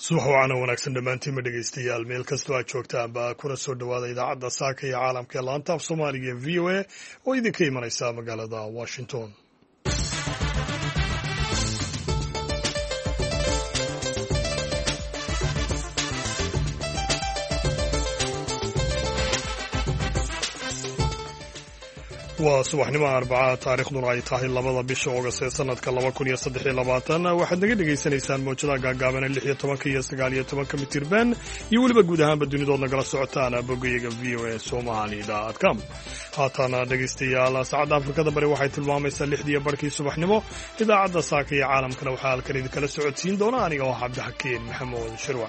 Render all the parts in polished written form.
subax wacana wanaagsan dhammaantiinma dhegaystayaal meel kastoo aad joogtaan baa kuna soo dhowaada idaacadda saaka iyo caalamka ee laanta af soomaaliga ee v o a oo idinka imanaysa magaalada washington. waa subaxnimo arbaca taariikhduna ay tahay 2 bisha August ee sanadka 2023 waxaad naga dhegaysanaysaan mowjadaha gaagaaban 16 iyo 19 mitirban iyo weliba guud ahaanba dunidood nagala socotaan boggayaga voasomali.com. haatana dhegaystayaal saacadda Afrikada bari waxay tilmaamaysaa 6:00 subaxnimo. idaacadda saaka iyo caalamkana waxaa halkan idinkala socodsiin doona aniga oo Cabdixakiin Maxamuud Shirwac.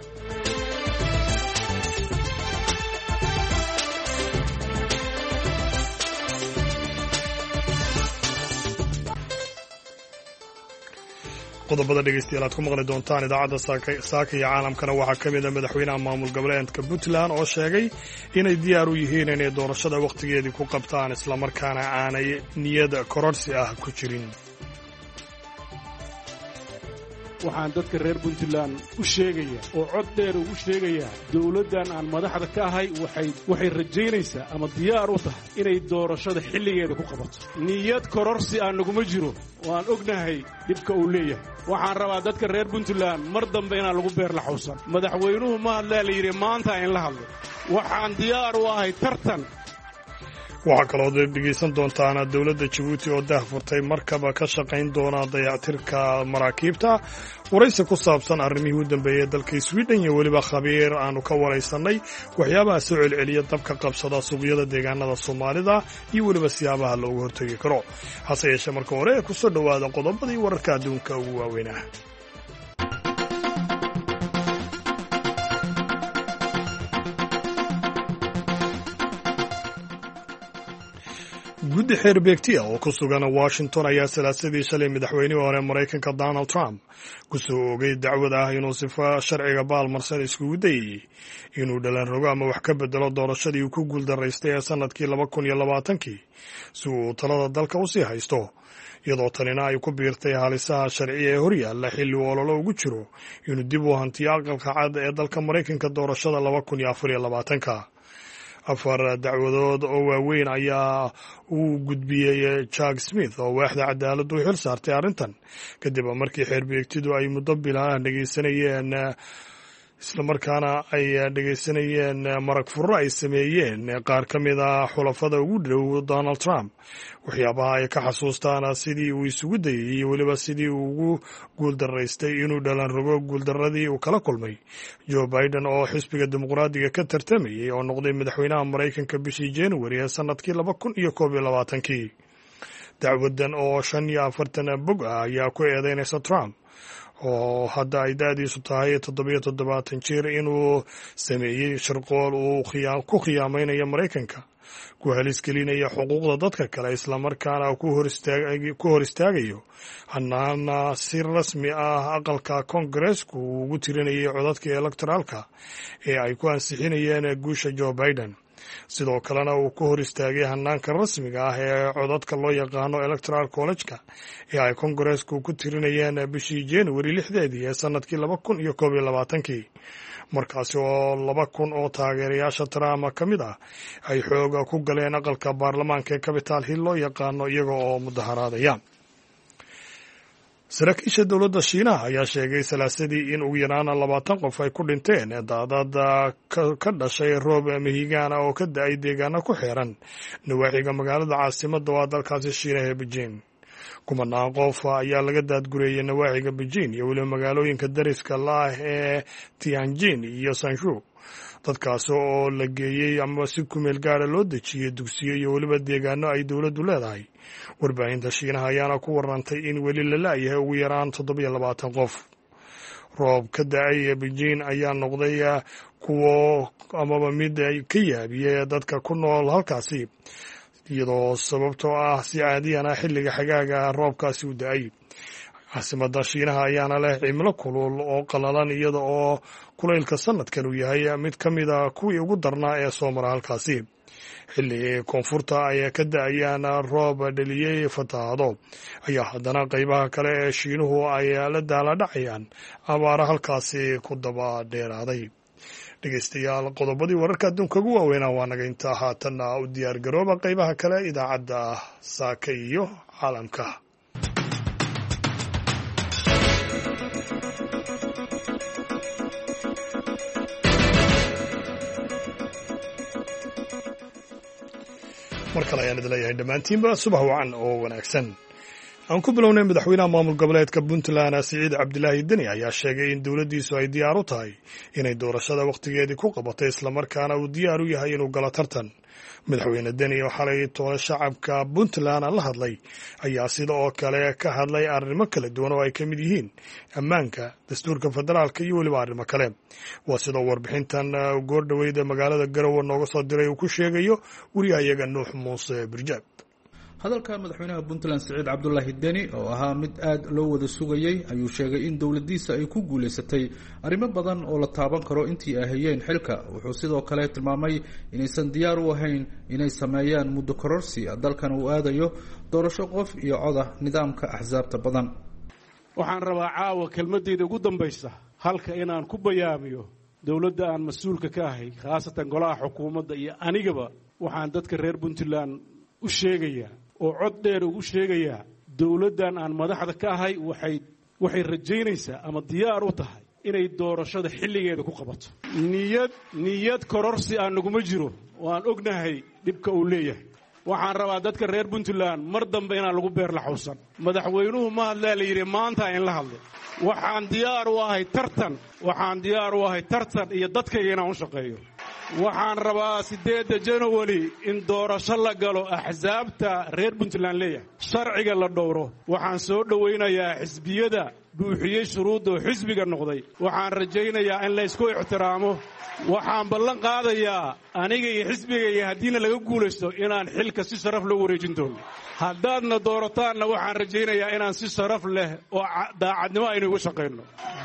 qodobada dhegaystayaal aad ku maqli doontaan idaacadda saaka iyo caalamkana waxaa ka mid a madaxweynaha maamul goboleedka Puntland oo sheegay inay diyaar u yihiin inay doorashada wakhtigeedii ku qabtaan islamarkaana aanay niyad kororsi ah ku jirin. waxaan dadka reer Puntland u sheegaya oo cod dheer ugu sheegaya dawladdan aan madaxda ka ahay waxay rajaynaysaa ama diyaar u tahay inay doorashada xilligeeda ku qabato. niyad kororsi aan naguma jiro waan ognahay dibka uu leeyahay. waxaan rabaa dadka reer Puntland mar dambe inaan lagu beer la xawsan. madaxweynuhu ma hadlaa la yidhi maanta in la hadlo. waxaan diyaar u ahay tartan. waxaa kaloo dhegaysan doontaan dowladda Djibouti oo daahfurtay markaba ka shaqayn doona dayactirka maraakiibta. waraysi ku saabsan arrimihii u dambeeyay dalka Sweden iyo weliba khabiir aanu ka waraysanay waxyaabaha soo celceliya dabka qabsada suuqyada deegaanada Soomaalida iyo weliba siyaabaha looga hortagi karo. hase yeeshee marka hore ku soo dhowaada qodobadii wararka adduunka ugu waaweynaa. guddi xeer beegtiya oo ku sugan Washington ayaa salaasadii shalay madaxweynihii hore Mareykanka Donald Trump ku soo oogay dacwad ah inuu sifa sharciga baalmarsan iskugu dayay inuu dhalan rogo ama wax ka bedelo doorashadii uu ku guuldaraystay ee sanadkii 2020 si uu talada dalka u sii haysto, iyadoo tanina ay ku biirtay halisaha sharci ee horyaalla xilli uu ololo ugu jiro inuu dib u hantiyo aqalka cad ee dalka Mareykanka doorashada 2024. 4 dacwadood oo waaweyn ayaa uu gudbiyey Chuck Smith oo waaxda cadaaladdu xil saartay arrintan kadib markii xeer beegtidu ay muddo bilaha dhageysanayeen islamarkaana ay dhageysanayeen marag furro ay sameeyeen qaar ka mid ah xulafada ugu dhow Donald Trump. waxyaabaha ay ka xasuustaan sidii uu isugu dayay iyo weliba sidii uu ugu guuldaraystay inuu dhalan rogo guuldaradii uu kala kulmay Joe Biden oo xisbiga dimuqraadiga ka tartamayay oo noqday madaxweynaha Mareykanka bishii January ee sanadkii 2021. dacwadan oo 45 bog ah ayaa ku eedeynaysa Trump oo hadda ay da'diisu tahay 77 jir inuu sameeyey shirqool uu ku khiyaamaynayo Mareykanka, ku halis gelinaya xuquuqda dadka kale, islamarkaana ku hor istaagayo hanaana si rasmi ah aqalka Kongareesku ugu tirinayay codadka electoraalka ee ay ku ansixinayeen guusha Joe Biden. sidoo kalena uu ku hor istaagay hanaanka rasmiga ah ee codadka loo yaqaano electoral college-ka ee ay Kongareesku ku tirinayeen bishii January 6 ee sanadkii 2021. markaasi oo 2,000 oo taageerayaasha Trump ka mid ah ay xooga ku galeen aqalka baarlamaanka ee Capitol Hill loo yaqaano iyaga oo mudaharaadaya. saraakiisha dowladda Shiinaha ayaa sheegay salaasadii in ugu yaraan 20 qof ay ku dhinteen daadad ka dhashay roob mihigaan oo ka da'ay deegaano ku xeeran nawaaxiga magaalada caasimadda waa dalkaasi Shiinaha ee Beijing. kumanaan qof ayaa laga daadgureeyay nawaaxiga Beijing iyo weliba magaalooyinka dariska la ah ee Tianjin iyo Sanshu. dadkaas oo la geeyey ama si kumeel gaara loo dejiyey dugsiyo iyo weliba deegaano ay dowladdu leedahay. warbaahinta Shiinaha ayaana ku warantay in weli la la'yahay ugu yaraan 27 qof. roob ka da'ay Beijing ayaa noqday kuwo amaba mid ay ka yaabiyey dadka ku nool halkaasi, iyadoo sababtoo ah si caadiyan xilliga xagaaga roobkaasi u da'ay. caasimadda shiinaha ayaana leh cimilo kulul oo qalalan iyada oo kulaylka sanadkan uu yahay mid ka mid a kuwii ugu darnaa ee soo mara halkaasi xilli koonfurta ay ka da-ayaan roob dheliyey fatahaado ayaa haddana qaybaha kale ee shiinuhu ay la daaladhacayaan abaara halkaasi ku daba dheeraaday. dhegeystayaal qodobadii wararka adduunka ugu waaweynaa waa naga intaa. haatanna u diyaar garooba qaybaha kale idaacadda saaka iyo caalamka. mar kale ayaan idin leeyahay dhammaantiinba subax wacan oo wanaagsan. aan ku bilownay madaxweynaha maamul goboleedka puntland siciid cabdilaahi deni ayaa sheegay in dowladdiisu ay diyaar u tahay inay doorashada wakhtigeedii ku qabatay islamarkaana uu diyaar u yahay inuu galo tartan. madaxweyne deni oo xalay tole shacabka puntland la hadlay ayaa sida oo kale ka hadlay arrimo kala duwan oo ay ka mid yihiin ammaanka, dastuurka federaalka iyo weliba arrimo kale. waa sidoo warbixintan goordhoweyda magaalada garowe nooga soo diray uu ku sheegayo wariyahayaga nuux muuse birjaab. hadalka madaxweynaha puntland siciid cabdulaahi deni oo ahaa mid aad loo wada sugayey ayuu sheegay in dowladdiisa ay ku guulaysatay arrimo badan oo la taaban karo intii ay hayeen xilka. wuxuu sidoo kale tilmaamay inaysan diyaar u ahayn inay sameeyaan muddo kororsi dalkan uu aadayo doorasho qof iyo coda nidaamka axsaabta badan. waxaan rabaa caawa kelmadeyda ugu dambaysa halka inaan ku bayaamiyo dowladda aan mas-uulka ka ahay, khaasatan golaha xukuumadda iyo anigaba waxaan dadka reer puntland u sheegayaa oo cod dheer ugu sheegayaa dowladdan aan madaxda ka ahay waxay rajaynaysaa ama diyaar u tahay inay doorashada xilligeeda ku qabato. niyad kororsi aan naguma jiro, waan ognahay dhibka uu leeyahay. waxaan rabaa dadka reer puntland mar dambe inaan lagu beer laxawsan. madaxweynuhu ma hadlaa la yidhi maanta in la hadlay. waxaan diyaar u ahay tartan iyo dadkayga inaan u shaqeeyo. waxaan rabaa 8 January in doorasho la galo axsaabta reer puntland leeyahay, sharciga la dhowro. waxaan soo dhowaynayaa xisbiyada buuxiyey shuruudda oo xisbiga noqday. waxaan rajaynayaa in la isku ixtiraamo. waxaan ballan qaadayaa aniga iyo xisbigayga haddiina laga guulaysto inaan xilka si sharaf loo wareejin doono. haddaadna doorataanna waxaan rajaynayaa inaan si sharaf leh oo daacadnimo aynu uga shaqayno.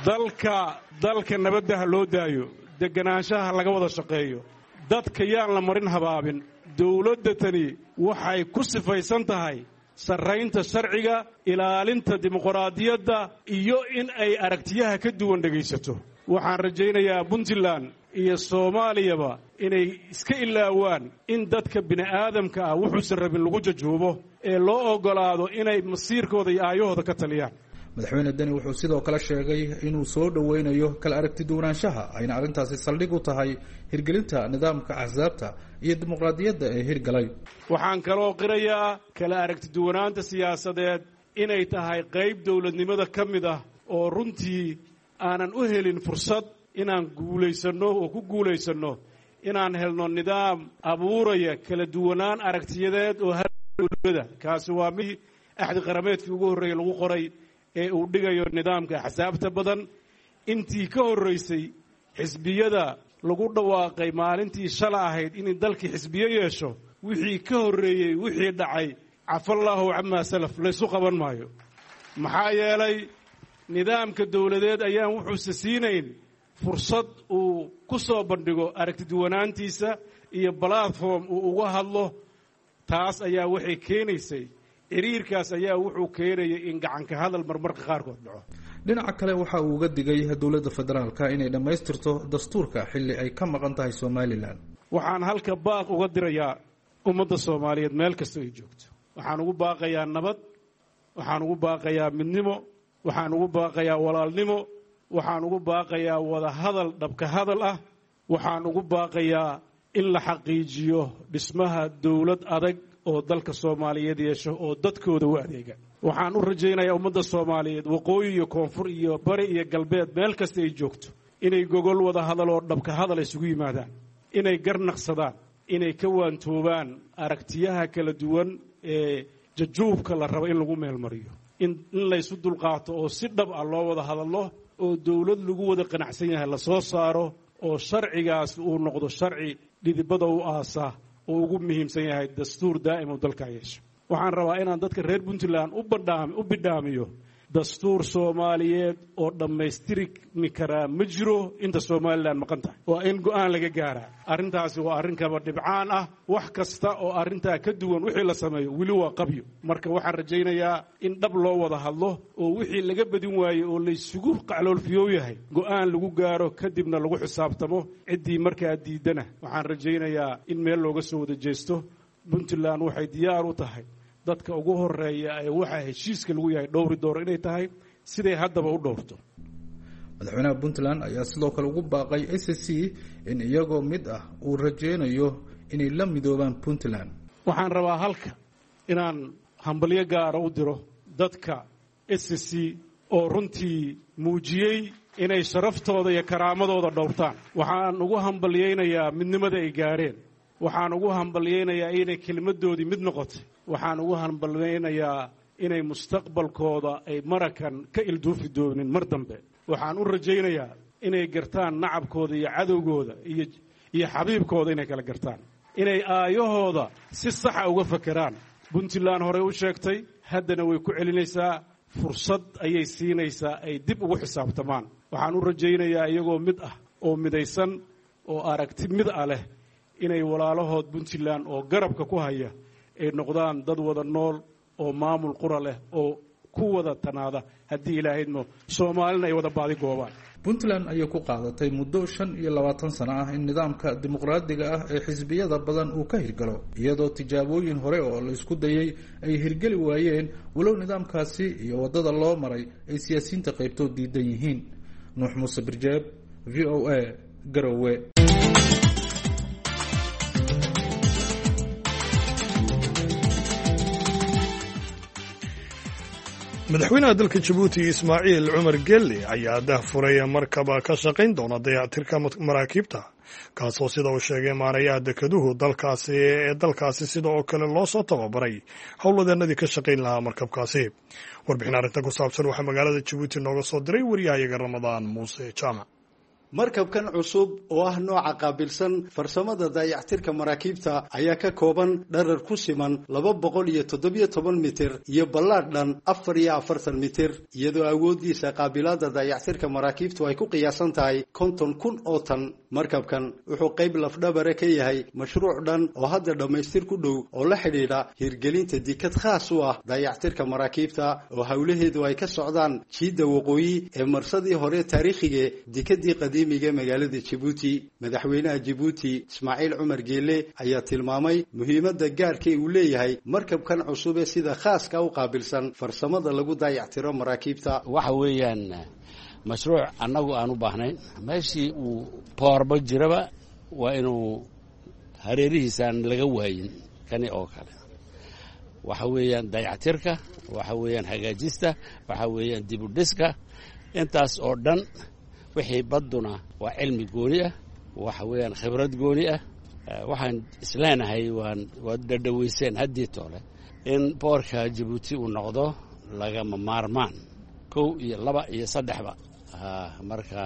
dalka nabadda ha loo daayo, deganaanshaha laga wada shaqeeyo. dadka yaan la marin habaabin. dowladda tani waxay ku sifaysan tahay sarraynta sharciga, ilaalinta dimuqraadiyadda iyo in ay aragtiyaha ka duwan dhegaysato. waxaan rajaynayaa puntland iyo soomaaliyaba inay iska ilaawaan in dadka bini'aadamka ah wuxuusan rabin lagu jajuubo ee loo oggolaado inay masiirkooda iyo aayahooda ka taliyaan. madaxweyne deni wuxuu sidoo kale sheegay inuu soo dhoweynayo kala aragti duwanaanshaha, ayna arrintaasi saldhig u tahay hirgelinta nidaamka axsaabta iyo dimuqraadiyadda ee hirgalay. waxaan kaloo qirayaa kala aragti duwanaanta siyaasadeed inay tahay qayb dowladnimada ka mid ah oo runtii aanan u helin fursad inaan ku guulaysanno inaan helno nidaam abuuraya kala duwanaan aragtiyadeed oo dowladda. kaasi waa mid axdi qarameedkii ugu horreeyey lagu qoray ee uu dhigayo nidaamka axsaabta badan. intii ka horraysay xisbiyada lagu dhawaaqay maalintii shala ahayd in dalkii xisbiyo yeesho, wixii ka horreeyey wixii dhacay cafallaahu camaa salaf laysu qaban maayo. maxaa yeelay nidaamka dowladeed ayaan wuxuuse siinayn fursad uu ku soo bandhigo aragtiduwanaantiisa iyo platform uu uga hadlo. taas ayaa waxay keenaysay xiriirkaas ayaa wuxuu keenayay in gacanka hadal marmarka qaarkood dhaco. dhinaca kale waxa uu uga digay dowladda federaalka inay dhammaystirto dastuurka xilli ay ka maqan tahay somalilan. waxaan halka baaq uga dirayaa ummadda soomaaliyeed meel kasta ay joogto. waxaan ugu baaqayaa nabad, waxaan ugu baaqayaa midnimo, waxaan ugu baaqayaa walaalnimo, waxaan ugu baaqayaa wada hadal dhabka hadal ah. waxaan ugu baaqayaa in la xaqiijiyo dhismaha dowlad adag oo dalka soomaaliyeed yeesho oo dadkooda u adeega. waxaan u rajaynayaa ummadda soomaaliyeed waqooyi iyo koonfur iyo bari iyo galbeed meel kasta ay joogto inay gogol wada hadal oo dhabka hadal isugu yimaadaan, inay garnaqsadaan, inay ka waantoobaan aragtiyaha kala duwan ee jajuubka la rabo in lagu meelmariyo, in laysu dulqaato oo si dhab ah loo wada hadallo oo dowlad lagu wada qanacsan yahay la soo saaro oo sharcigaas uu noqdo sharci dhidibada u aasa oo ugu muhiimsan yahay dastuur daa'im oo dalka yeesho. waxaan rabaa inaan dadka reer puntland u bidhaamiyo dastuur soomaaliyeed oo dhammaystirmi karaa ma jiro inta somalilan maqan tahay waa in go'aan laga gaaraa arrintaasi waa arrin kaba dhibcaan ah wax kasta oo arrintaa ka duwan wixii la sameeyo weli waa qabyo marka waxaan rajaynayaa in dhab loo wada hadlo oo wixii laga badin waaye oo laysugu qacloolfiyow yahay go'aan lagu gaaro kadibna lagu xisaabtamo ciddii markaa diidana waxaan rajaynayaa in meel looga soo wada jeesto puntland waxay diyaar u tahay dadka ugu horeeya ee waxaa heshiiska lagu yahay dhowri dooro inay tahay siday haddaba u dhowrto madaxweynaha puntland ayaa sidoo kale ugu baaqay SSC in iyagoo mid ah uu rajaynayo inay la midoobaan puntland waxaan rabaa halka inaan hambalyo gaara u diro dadka SSC oo runtii muujiyey inay sharaftooda iyo karaamadooda dhowrtaan waxaan ugu hambalyaynayaa midnimada ay gaareen waxaan ugu hambalyaynayaa inay kelimadoodii mid noqotay waxaan ugu hambalyaynayaa inay mustaqbalkooda ay marakan ka ilduufi doonin mar dambe waxaan u rajaynayaa inay gartaan nacabkooda iyo cadowgooda iyo xabiibkooda inay kala gartaan inay aayahooda si saxa uga fakeraan puntland horey u sheegtay haddana way ku celinaysaa fursad ayay siinaysaa ay dib ugu xisaabtamaan waxaan u rajaynayaa iyagoo mid ah oo midaysan oo aragti mid ah leh inay walaalahood puntland oo garabka ku haya ay noqdaan dad wada nool oo maamul qura leh oo ku wada tanaada haddii ilaahaymo soomaalina ay wada baadi goobaan puntland ayay ku qaadatay muddo 25 sano ah in nidaamka dimuqraadiga ah ee xisbiyada badan uu ka hirgalo iyadoo tijaabooyin hore oo la isku dayay ay hirgeli waayeen walow nidaamkaasi iyo wadada loo maray ay siyaasiyiinta qaybtood diidan yihiin nuux muuse birjeeb VOA Garowe madaxweynaha dalka Jabuuti Ismaaciil Cumar Geelle ayaa daahfuray markaba ka shaqayn doona dayactirka maraakiibta kaasoo sida uu sheegay maarayaha dekeduhu dalkaasi sida oo kale loo soo tababaray howlwadeenadii ka shaqayn lahaa markabkaasi warbixin arrintan ku saabsan waxaa magaalada Jabuuti nooga soo diray wariyahayaga Ramadaan Muuse Jaamac markabkan cusub oo ah nooca qaabilsan farsamada dayactirka maraakiibta ayaa ka kooban dharar ku siman 217 mitir iyo ballaadh dhan 44 mitir iyadoo awoodiisa qaabilada dayactirka maraakiibtu ay ku qiyaasan tahay 50,000 oo tan markabkan wuxuu qayb lafdhabare ka yahay mashruuc dhan oo hadda dhammaystir ku dhow oo la xidhiidha hirgelinta dikad khaas u ah dayactirka maraakiibta oo hawlaheedu ay ka socdaan jiidda waqooyi ee marsadii hore taariikhiga dikadii qadiimiga magaalada Jabuuti madaxweynaha Jabuuti Ismaaciil Cumar Geelle ayaa tilmaamay muhiimadda gaarka uu leeyahay markabkan cusub ee sida khaaska u qaabilsan farsamada lagu dayactiro maraakiibta waxa weeyaan mashruuc annagu aan u baahnayn meeshii uu poorba jiraba waa inuu hareerihiisaan laga waayin kani oo kale waxa weeyaan dayactirka waxa weeyaan hagaajista waxa weeyaan dib u dhiska intaas oo dhan wixii badduna waa cilmi gooni ah waxa weeyaan khibrad gooni ah waxaan isleenahay waad dhadhaweyseen haddii toole in boorka Jabuuti uu noqdo lagama maarmaan 1 iyo 2 iyo 3ba marka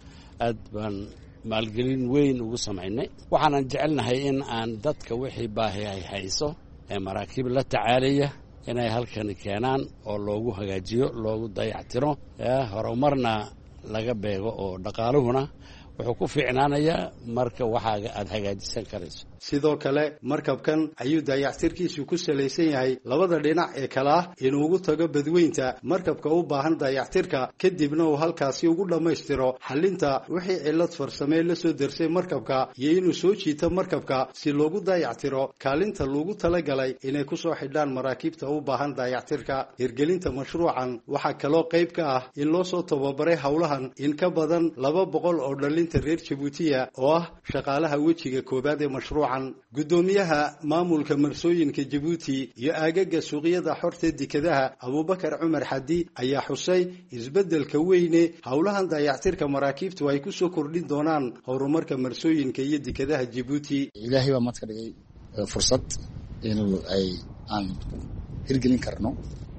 aad baan maalgelin weyn ugu samaynay waxaanan jecelnahay in aan dadka wixii baahi ay hayso ee maraakiib la tacaalaya inay halkan keenaan oo loogu hagaajiyo loogu dayactiro horumarna laga beego oo dhaqaaluhuna wuxuu ku fiicnaanayaa marka waxaaga aad hagaajisan karayso sidoo kale markabkan ayuu dayactirkiisu ku salaysan yahay labada dhinac ee kala ah inuu ugu tago badweynta markabka u baahan dayactirka kadibna uu halkaasi ugu dhammaystiro xalinta wixii cilad farsamee la soo darsay markabka iyo inuu soo jiito markabka si loogu dayactiro kaalinta loogu talagalay inay ku soo xidhaan maraakiibta u baahan dayactirka hirgelinta mashruucan waxaa kaloo qayb ka ah in loo soo tababaray howlahan in ka badan 200 oo dhalinta reer Jabuutiya oo ah shaqaalaha wejiga koobaad ee mashruucan gudoomiyaha maamulka marsooyinka Jabuuti iyo aagaga suuqyada xorta dikadaha Abubakar Cumar Xadi ayaa xusay isbedelka weyne howlahan dayactirka maraakiibtu ay ku soo kordhin doonaan horumarka marsooyinka iyo dikadaha Jabuuti ilaahay waa mad ka dhigay fursad inuu aan hirgelin karno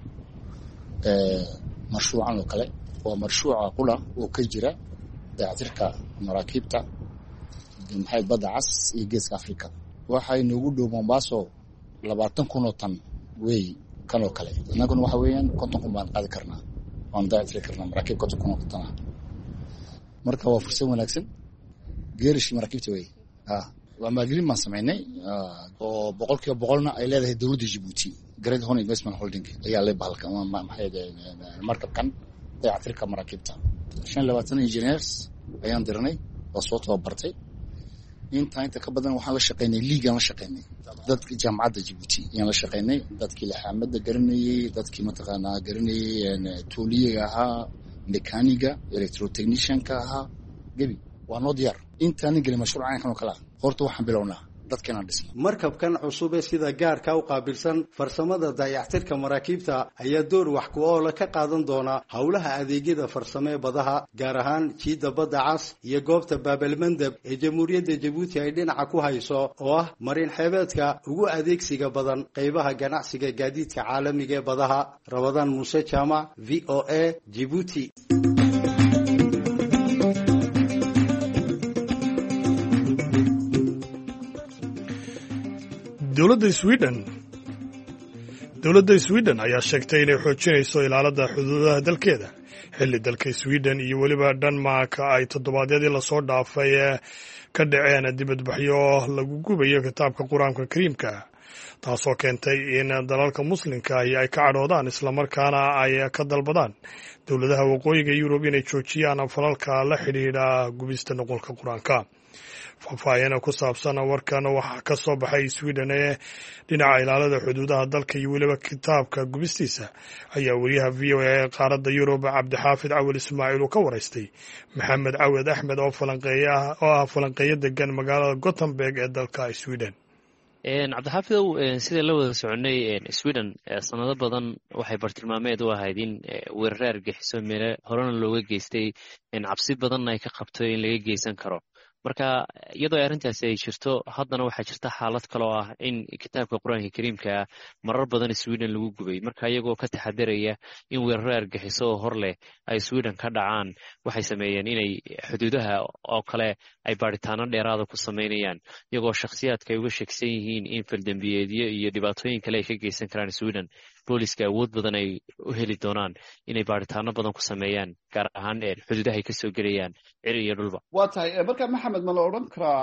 mashruucan oo kale waa mashruuca qula oo ka jira dayactirka maraakiibta maxay badda cas iyo geeska Afrika waxay noogu dhow Mombasa 20,000 oo tan way kan oo kale annaguna waxa weeyaan 50,000 baan qaadi karnaa aan dayactiri karnaa maraakiib konton kun oo tan ah. Marka waa fursad wanaagsan geerishii maraakiibta wey. Waa maalgelin baan samaynay oo 100% ay leedahay dowladda Djibouti. Great Horn Investment Holding ayaa leh bahalkan markabkan dayactirka maraakiibta. 25 engineers ayaan dirnay oo soo tababartay. inta ka badan waxaan la shaqeynay liigan la shaqeynay dadka jaamacadda Djibouti ayaan la shaqeynay dadkii laxaamada garanayay dadkii mataqaanaa garanayay tooliyaga ahaa mechaniga electrotechnicianka ahaa gabi waa noo diyaar intaan gelin mashruucan kan kala horta waxaan bilownaa dadkana dhisna. Markabkan cusub ee sida gaarka u qaabilsan farsamada dayactirka maraakiibta ayaa door wax ku ool ka qaadan doona hawlaha adeegyada farsamo ee badaha gaar ahaan jiida badda cas iyo goobta Baabalmandab ee Jamhuuriyadda Djibouti ay dhinaca ku hayso oo ah marin xeebeedka ugu adeegsiga badan qaybaha ganacsiga gaadiidka caalamiga ee badaha. Ramadaan Muuse Jaamac, VOA, Djibouti. dowladda Sweden ayaa sheegtay inay xoojinayso ilaalada xuduudaha dalkeeda xilli dalka Sweden iyo weliba Denmark ay toddobaadyadii lasoo dhaafay ka dhaceen dibadbaxyo lagu gubayo kitaabka Quraanka Kariimka, taasoo keentay in dalalka muslimka ay ka cadhoodaan islamarkaana ay ka dalbadaan dowladaha waqooyiga Yurub inay joojiyaan falalka la xidhiidha gubista nuqulka Quraanka. faahfaahin ku saabsan warkan waxaa ka soo baxay Sweden ee dhinaca ilaalada xuduudaha dalka iyo weliba kitaabka gubistiisa ayaa wariyaha VOA ee qaaradda Yurub Cabdixaafid Cawil Ismaaciil uu ka waraystay Maxamed Cawad Axmed oo falanqeeya degan magaalada Gothenburg ee dalka Sweden. cabdixaafidow sida la wada soconay Sweden sanado badan waxay bartilmaameed u ahayd in weerar argaxiso meelo horena looga geystay cabsi badan ay ka qabto in laga geysan karo. marka iyadoo arrintaasi ay jirto haddana waxaa jirta xaalad kale oo ah in kitaabka Quraanka Kariimka marar badan Sweden lagu gubay. marka iyagoo ka taxadaraya in weerar argaxiso oo hor leh ay Sweden ka dhacaan waxay sameeyeen inay xuduudaha oo kale ay baaritaano dheeraad ah ku sameeyaan iyagoo shakhsiyaadka ay uga sheegsan yihiin in faldambiyeedyo iyo dhibaatooyin kale ay ka geysan karaan Sweden. booliska awood badan ay u heli doonaan inay baaritaano badan ku sameeyaan gaar ahaan xuduudaha ay ka soo gelayaan ciri iyo dhulba. waa tahay marka maxamed ma la odhan karaa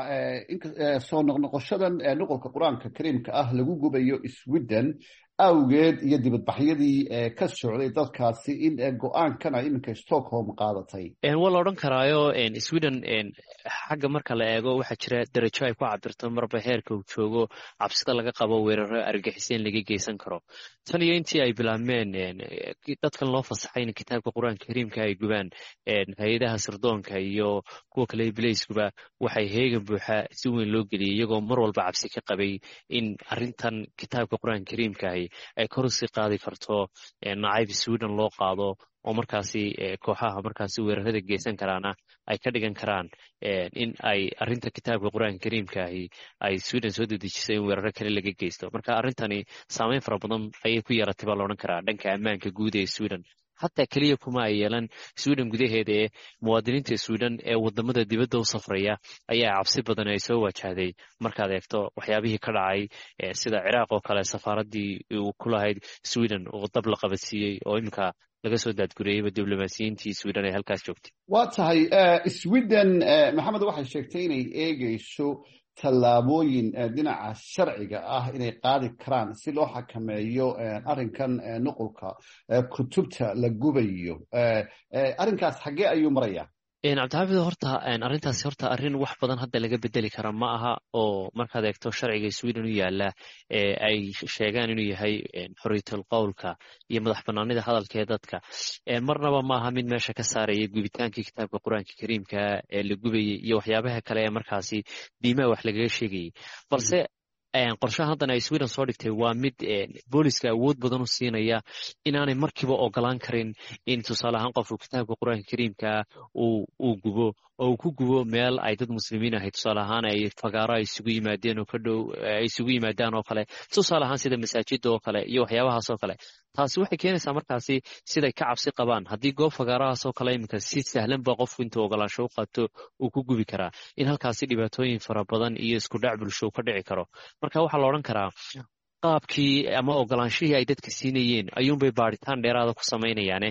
soo noqnoqoshadan nuqulka Quraanka Kariimka ah lagu gubayo Sweden awgeed iyo dibadbaxyadii ka socday dalkaasi in go'aankana iminka Stockholm qaadatay? waa la odhan karaayo Sweden xagga marka la eego waxaa jira darajo ay ku cabirto marba heerka uu joogo cabsida laga qabo weeraro argagixiseen laga geysan karo. tan iyo intii ay bilaabmeen dadkan loo fasaxay in kitaabka Quraanka Kariimka ay gubaan hay'adaha sirdoonka iyo kuwa kale bileyskuba waxay heegan buuxa si weyn loo geliyay iyagoo mar walba cabsi ka qabay in arrintan kitaabka Quraanka Kariimka ay kor u sii qaadi karto nacayb Sweden loo qaado oo markaasi kooxaha markaasi weerarada geysan karaana ay ka dhigan karaan in ay arrinta kitaabka Quraanka Kariimka ay Sweden soo dedejisay in weeraro kale laga geysto. marka arrintani saameyn fara badan ayay ku yeelatay baa la odhan karaa dhanka ammaanka guud ee Sweden. hataa keliya kuma ay yeelan Sweden gudaheeda ee muwaadiniinta Sweden ee wadamada dibadda u safraya ayaa cabsi badan ay soo wajahday markaad eegto waxyaabihii ka dhacay sida Ciraaq oo kale safaaradii uu ku lahayd Sweden oo dab la qabadsiiyey oo imika laga soo daadguriyeyba diblomaasiyiintii Sweden ay halkaas joogtay. waa tahay Sweden maxamed waxay sheegtay inay eegayso tallaabooyin dhinaca sharciga ah inay qaadi karaan si loo xakameeyo arrinkan nuqulka kutubta la gubayo. arrinkaas xaggee ayuu marayaa? cabdixaafid horta arrintaasi horta arrin wax badan hadda laga bedeli kara ma aha oo markaad eegto sharciga Sweden u yaala ay sheegaan inuu yahay xorriyatul qowlka iyo madax banaanida hadalka ee dadka marnaba ma aha mid meesha ka saaraya gubitaankii kitaabka Quraanka Kariimka ee la gubayay iyo waxyaabaha kale ee markaasi diimaha wax lagaga sheegayay. balse qorshaha haddana ay Sweden soo dhigtay waa mid booliska awood badan u siinaya inaanay markiiba ogolaan karin in tusaale ahaan qofku kitaabka Quraanka Kariimka uu gubo oo uu ku gubo meel ay dad muslimiin ahay tusaale ahaan ay fagaaro ay isugu yimaadeen oo ka dhow ay isugu yimaadaan oo kale tusaale ahaan sida masaajidda oo kale iyo waxyaabahaas oo kale. taasi waxay keenaysaa markaasi siday ka cabsi qabaan haddii goob fagaarahaas oo kale iminka si sahlan ba qofku intuu ogolaansho u qaato uu ku gubi karaa in halkaasi dhibaatooyin fara badan iyo isku dhac bulsho ka dhici karo. marka waxaa la odhan karaa qaabkii ama ogolaanshihii ay dadka siinayeen ayuunbay baaritaan dheeraada ku samaynayaane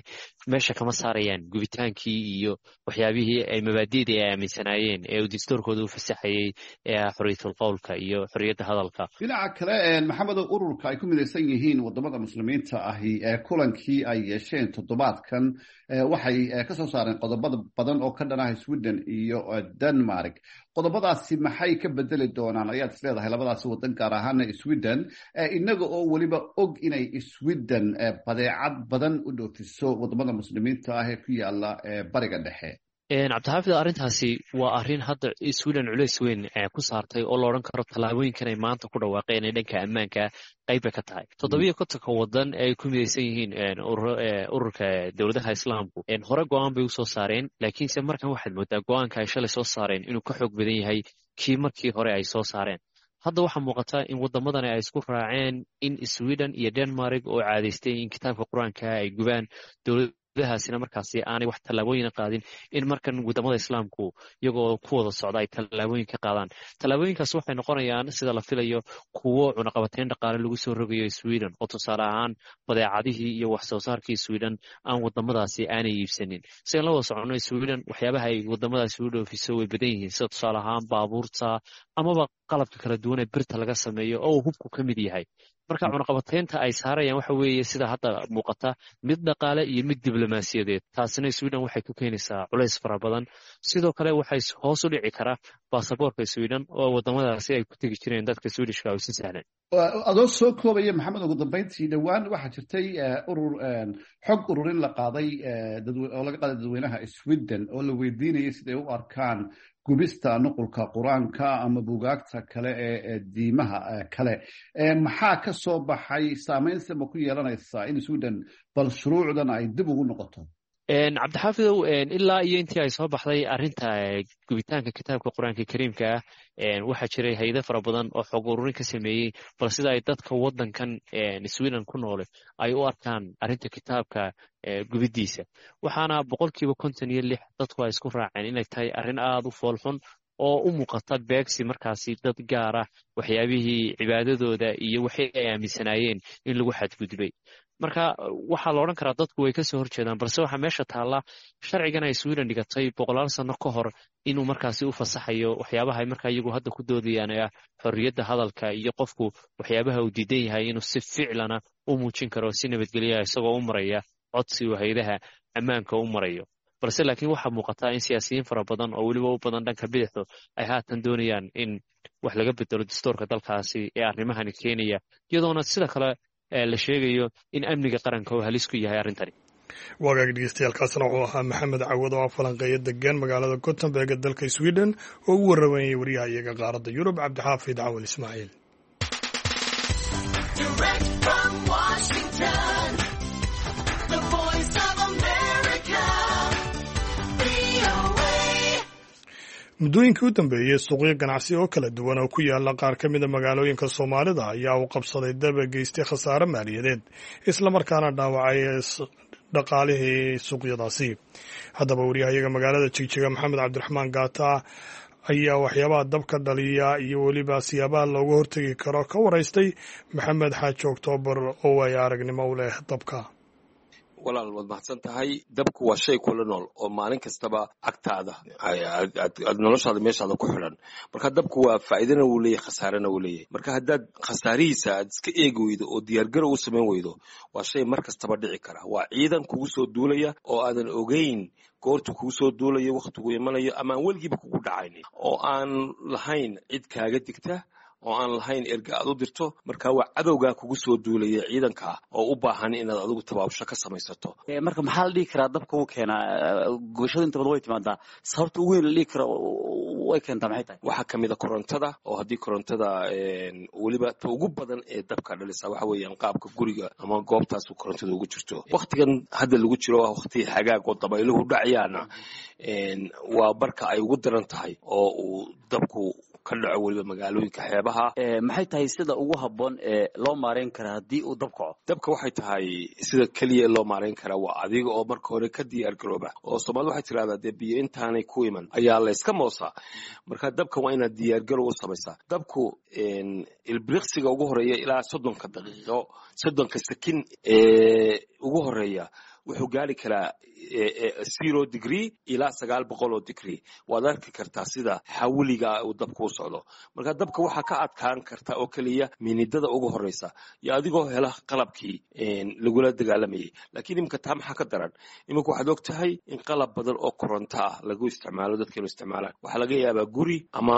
meesha kama saarayaan gubitaankii iyo waxyaabihii ay mabaadi'dii ay aaminsanaayeen ee uu dastuurkooda u fasaxayey ee ah xorriyatul qowlka iyo xorriyadda hadalka. dhinaca kale maxamedow, ururka ay ku midaysan yihiin wadamada muslimiinta ahi kulankii ay yeesheen toddobaadkan waxay ka soo saareen qodobada badan oo ka dhanaha Sweden iyo Denmark. qodobadaasi maxay ka bedeli doonaan ayaad is leedahay labadaasi wadan, gaar ahaana Sweden, inaga oo weliba og inay Sweden badeecad badan u dhoofiso wadamada muslimiinta ah ee ku yaala bariga dhexe? cabdixaafid, arrintaasi waa arrin hadda Sweden culays weyn ku saartay oo la odhan karo tallaabooyinkan ay maanta ku dhawaaqeen ee dhanka ammaanka qayb bay ka tahay. 7 wadan ee ay ku midaysan yihiin ururka dowladaha islaamku hore go-aan bay usoo saareen, laakiinse markan waxaad moodaa go-aanka ay shalay soo saareen inuu ka xoog badan yahay kii markii hore ay soo saareen. hadda waxaa muuqata in wadamadani ay isku raaceen in Sweden iyo Denmark oo caadaystay in kitaabka qur-aanka ay gubaan dowladahaasina markaasi aanay wax tallaabooyin qaadin, in markan wadamada islaamku iyagoo ku wada socda ay tallaabooyin ka qaadaan. tallaabooyinkaas waxay noqonayaan sida la filayo kuwo cunaqabateyn dhaqaale lagu soo rogayo Sweden, oo tusaale ahaan badeecadihii iyo wax soo saarkii Sweden aan wadamadaasi aanay iibsanin. si aan la wada socono, Sweden waxyaabaha ay wadamadaasi u dhoofiso way badan yihiin, sida tusaale ahaan baabuurta amaba qalabka kala duwan ee birta laga sameeyo oo hubku ka mid yahay. marka cunaqabateynta ay saarayaan waxa weeye sida hadda muuqata mid dhaqaale iyo mid diblomaasiyadeed. taasina Sweden waxay ku keenaysaa culays fara badan. sidoo kale waxay hoos u dhici karaa baasaboorka Sweden oo wadamadaasi ay ku tegi jireen dadka Swedishka oo si sahlan. adoo soo koobaya maxamed, ugu dambeyntii dhowaan waxaa jirtay xog ururin la qaaday oo laga qaaday dadweynaha Sweden oo la weydiinayay siday u arkaan gubista nuqulka qur-aanka ama buugaagta kale ee diimaha kale. maxaa ka soo baxay? saameynse ma ku yeelanaysaa in Sweden bal shuruucdan ay dib ugu noqoto? cabdixaafidow, ilaa iyo intii ay soo baxday arrinta gubitaanka kitaabka qur-aanka kariimka ah, waxaa jiray hay-ado fara badan oo xog ururin ka sameeyey bal sida ay dadka wadankan Sweden ku noole ay u arkaan arrinta kitaabka gubidiisa. waxaana 56% dadku ay isku raaceen inay tahay arrin aada u foolxun oo u muuqata beegsi markaasi dad gaar ah waxyaabihii cibaadadooda iyo waxay ay aaminsanaayeen in lagu xadgudbay. marka waxaa la odhan karaa dadku way ka soo horjeedaan, balse waxaa meesha taalla sharcigan ay Sweden dhigatay 100 sano ka hor inuu markaasi u fasaxayo waxyaabaha ay markaa iyagu hadda ku doodayaan ee ah xorriyadda hadalka iyo qofku waxyaabaha uu diidan yahay inuu si ficlana u muujin karo si nabadgelya isagoo u maraya codsi uu hay'adaha ammaanka u marayo. balse laakiin waxaa muuqata in siyaasiyiin fara badan oo weliba u badan dhanka bidixdu ay haatan doonayaan in wax laga bedelo dastuurka dalkaasi ee arrimahani keenaya, iyadoona sida kale la sheegayo in amniga qaranka uu halis ku yahay arrintani. wagaag dhegeystayaaalkaasna wuxuu ahaa maxamed cawad oo falanqeeya degan magaalada Gothenburg ee dalka Sweden oo u waramayay wariyaha iyaga qaaradda Yurub cabdixaafid cawal Ismaaciil. muddooyinkii u dambeeyey suuqyo ganacsi oo kala duwan oo ku yaala qaar ka mida magaalooyinka Soomaalida ayaa u qabsaday daba geystay khasaare maaliyadeed islamarkaana dhaawacay dhaqaalihii suuqyadaasi. haddaba wariyahayaga magaalada Jigjiga Maxamed Cabdiraxmaan Gaata ayaa waxyaabaha dabka dhaliya iyo weliba siyaabaha looga hortegi karo ka waraystay Maxamed Xaaji Oktoobar oo ay aragnimo u leh dabka. walaal waad mahadsan tahay. dabku waa shay kula nool oo maalin kastaba agtaada aad noloshaada meeshaada ku xidhan. marka dabku waa faa'iidana wuu leeyahay, khasaarana wuu leeyahay. marka haddaad khasaarihiisa aad iska eegi weydo oo diyaargarow u samayn weydo, waa shay mar kastaba dhici kara. waa ciidan kugu soo duulaya oo aadan ogeyn goortu kugu soo duulayo, wakhtigu imanayo, ama aan weligiiba kugu dhacaynin, oo aan lahayn cid kaaga digta, oo aan lahayn erga aad u dirto. marka waa cadowgaa kugu soo duulaya ciidanka oo u baahan inaad adigu tabaabusho ka samaysato. marka maxaa la dhihi karaa dabka uu keenaa? gubashada inta badan way timaadaa, sababta ugu weyn la dhihi karo way keentaa maxay tahay? waxaa ka mid a korontada, oo haddii korontada weliba ta ugu badan ee dabka dhalisa waxa weeyaan qaabka guriga ama goobtaas korontada ugu jirto. wakhtigan hadda lagu jiro waa wakhti xagaag oo dabayluhu dhacayaana waa barka ay ugu daran tahay oo uu dabku ka dhaco weliba magaalooyinka xeebaha. maxay tahay sida ugu habboon ee loo maareyn karaa haddii uu dab kaco? dabka waxay tahay sida keliya loo maareyn karaa waa adiga oo marka hore ka diyaar garooba. oo Soomaalidu waxay tirahdaa dee biyo intaanay ku iman ayaa la iska moosaa. marka dabka waa inaad diyaar garow u samaysaa. dabku ilbiriqsiga ugu horeeya ilaa 30 daqiiqo 30 sakin ugu horeeya wuxuu gaari karaa 0 degree ilaa 900 degree waad arki kartaa sida xawliga uu dabka u socdo marka dabka waxaa ka adkaan karta oo keliya minidada ugu horeysa iyo adigoo hela qalabkii lagula dagaalamayay laakiin imika taa maxaa ka daran imika waxaad og tahay in qalab badan oo koronto ah lagu isticmaalo dadkeenu isticmaalaan waxaa laga yaabaa guri ama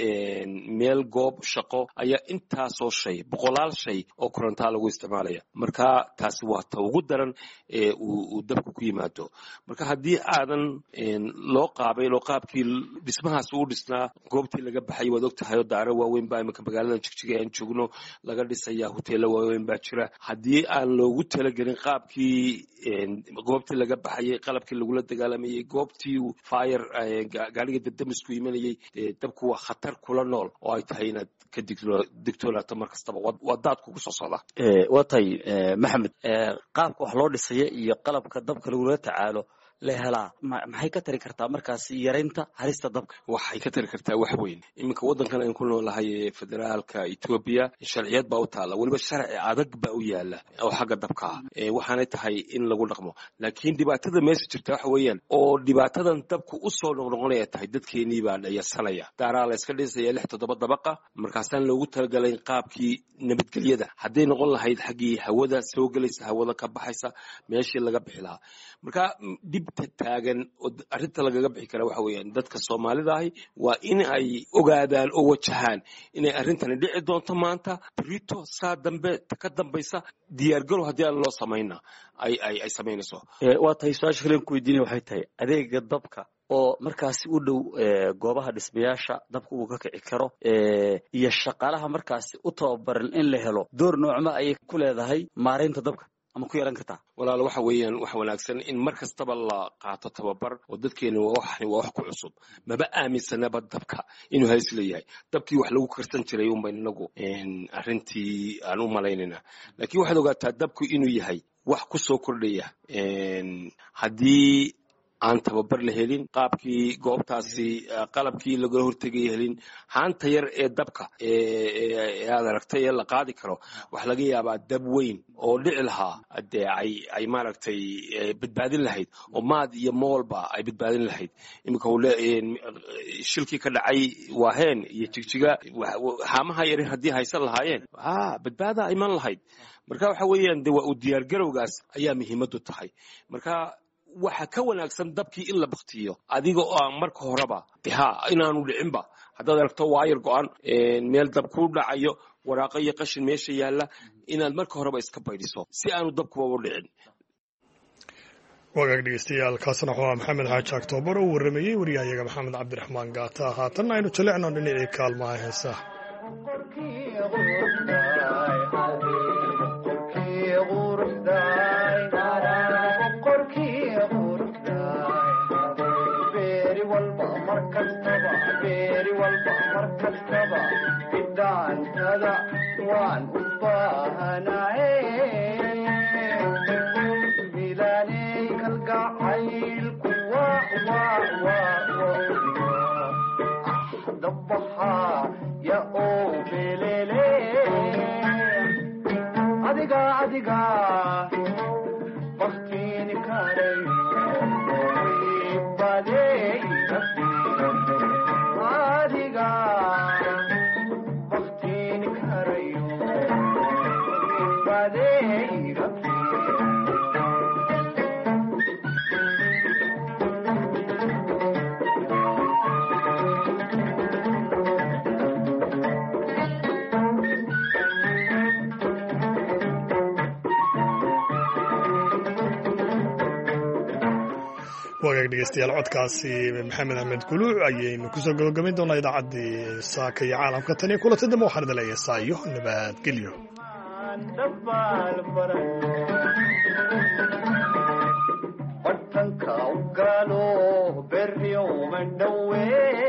meel goob shaqo ayaa intaasoo shay boqolaal shay oo korontaa lagu isticmaalaya marka taasi waa ta ugu daran uu dabka ku yimaado marka haddii aadan loo qaabayn oo qaabkii dhismahaas u dhisnaa goobtii laga baxay waad og tahay oo daaro waaweyn baa imika magaalada jigjiga aan joogno laga dhisaya hoteelo waaweyn baa jira haddii aan loogu talagelin qaabkii goobtii laga baxayay qalabkii lagula dagaalamayay goobtii fire gaariga dabdamisku imanayay dabku waa khatar kula nool oo ay tahay inaad ka digtoonaato mar kastaba waa daad kugu soo socda waa tahay maxamed qaabka wax loo dhisaya iyo qalabka dabka lagula tacaalo la helaa maxay ka tari kartaa markaas yaraynta halista dabka waxay ka tari kartaa wax weyn iminka waddankan aan ku noolahay federaalka Ethiopia sharciyad baa u taala waliba sharci adag baa u yaala oo xagga dabka waxaanay tahay in lagu dhaqmo laakiin dhibaatada meesha jirta waxa weeyaan oo dhibaatadan dabku u soo noqnoqonaya tahay dadkeenii baa dhayarsanaya daaraa la iska dhisaya 6-7 dabaqa markaasaan loogu talagalay qaabkii nabadgelyada hadday noqon lahayd xaggii hawada soo galaysa hawada ka baxaysa meeshii laga bixi lahaa marka taagan arrinta lagaga bixi kara waxa weeyaan dadka Soomaalida ahi waa in ay ogaadaan oo wajahaan inay arrintani dhici doonto maanta brito saa dambe ka dambaysa diyaar garow haddii aan loo sameeyna ay sameynayso waa tahay su'aasha kale ku weydiinay waxay tahay adeega dabka oo markaasi u dhow goobaha dhismayaasha dabka uu ka kici karo iyo shaqaalaha markaasi u tababaran in la helo door noocma ay ku leedahay maareynta dabka ama ku yeelan kartaa walaal waxa weeyaan wax wanaagsan in mar kastaba la qaato tababar oo dadkeena waa wax ku cusub maba aaminsanaba dabka inuu halis leeyahay dabkii wax lagu karsan jiray un baynu nagu arrintii aan u malaynayna laakiin waxaad ogaataa dabku inuu yahay wax ku soo kordhaya haddii aan tababar la helin qaabkii goobtaasi qalabkii laga hortagay helin haanta yar ee dabka aad aragtay la qaadi karo wax laga yaabaa dab weyn oo dhici lahaa ay maaragtay badbaadin lahayd oo maad iyo moolba ay badbaadin lahayd imika shilkii ka dhacay waaheen iyo jigjiga haamaha yar haddii haysan lahaayeen badbaada iman lahayd marka waxa weeyaan de waa u diyaar garowgaas ayaa muhiimadu tahay marka waxa ka wanaagsan dabkii in la baktiyo adiga oo aan marka horeba inaanu dhicinba haddaad aragto waayar go'an meel dab ku dhacayo waraaqo iyo qashin meesha yaalla inaad marka horeba iska baydhiso si aanu dabkuba u dhicin wagaag dhegeystayaal kaasna waxaa maxamed xaaji aktoobar oo warramayey wariyahayaga maxamed cabdiraxmaan gaata haatanna aynu jalecno dhinacii kaalmaha heesaha waan u baahanahay bilaanay kalgacaylku dabbaxa ya oo belele adiga baktiin karay badey adiga wagaag dhegeystayaal codkaasi maxamed axmed kuluuc ayaynu kusoo gabagabayn doonaa idaacaddii saaka iyo caalamka tan iyo kulanta dambe waxaan idin leeyahay saayo nabadgelyo bartanka u galo berrio mandhawe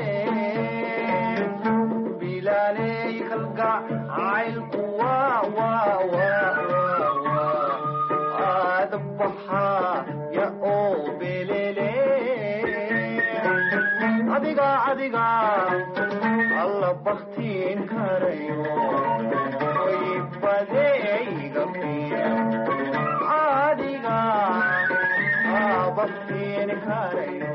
bilaaley kalgacaylku aadabaxa ya oo belele adiga alla baktiin karayo badeyga adiga baktiini kaarayne